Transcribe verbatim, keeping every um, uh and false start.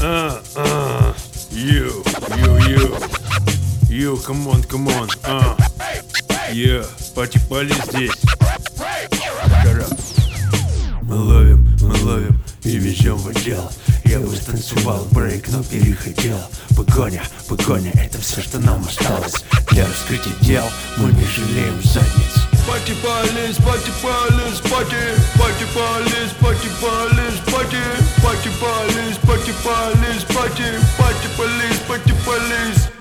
Uh, uh, you, you, you, you, come on, come on, uh, yeah, пати-пали здесь. Мы ловим, мы ловим и везем в отдел. Я бы станцевал брейк, но перехотел. Погоня, погоня, это все, что нам осталось. Для раскрытия дел мы не жалеем задниц. Пати-полис, пати-полис, пати, пати-полис, пати-полис, пати, пати-полис, пати-полис, пати, пати-полис, пати-полис.